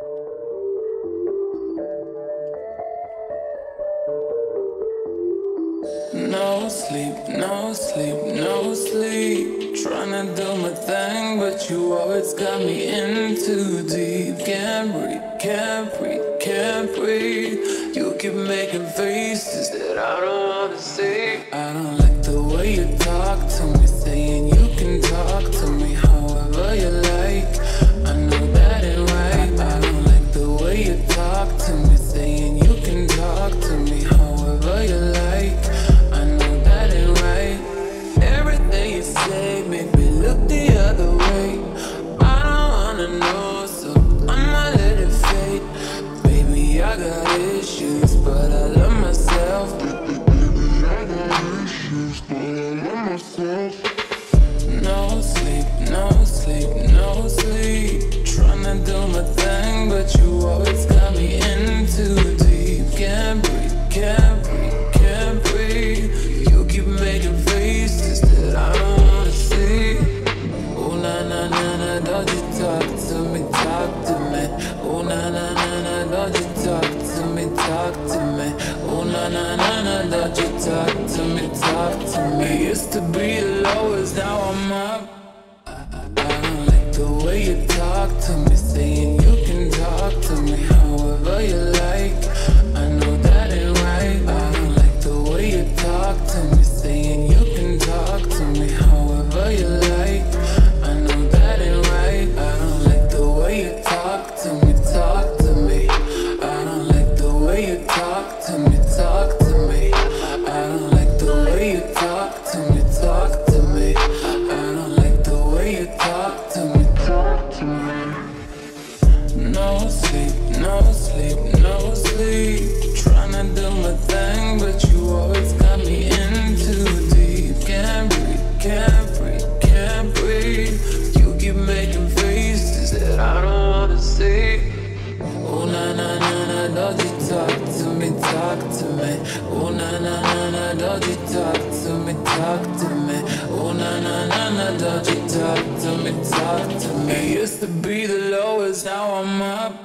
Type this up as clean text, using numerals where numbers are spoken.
No sleep, no sleep, no sleep. Tryna do my thing, but you always got me in too deep. Can't breathe, can't breathe, can't breathe. You keep making faces that I don't wanna see. I don't like the way you talk to me, saying you can talk to me however you like. I know that ain't right. I don't like the way you talk to me, saying you can talk to me however you like. Everything you say make me look the other way. I don't wanna know, so I'ma let it fade. Baby, I got issues, but I love myself. Baby, I got issues, but I love myself. No sleep, no sleep, no sleep. Tryna do my thing, but you always got me in too deep. Can't breathe, can't breathe, can't breathe. You keep making faces that I don't wanna see. Oh na na na na, don't you talk to me, talk to me. Oh na na na na, don't you talk to me, talk to me. Oh na na na na, don't you talk to me, talk to me. Used to be the lowest, now I'm up. I don't like the way you talk to me, saying you can talk to me however you like. I know that ain't right. I don't like the way you talk to me, saying you can talk to me however you like. I know that ain't right. I don't like the way you talk to me, talk to me. I don't like the way you talk to me, talk to me. I don't like the way you talk to me, talk to me. I don't like the way you talk to me, talk to me. No sleep, no sleep, no sleep. Tryna do my thing, but you always got me in too deep. Can't breathe, can't breathe, can't breathe. You keep making faces that I don't wanna see. Oh na na na na, don't you talk to me, talk to me. Oh na na na na, don't you talk to me, talk to me. Oh na na na na, don't you talk to me, talk to me. It used to be the lowest, now I'm up.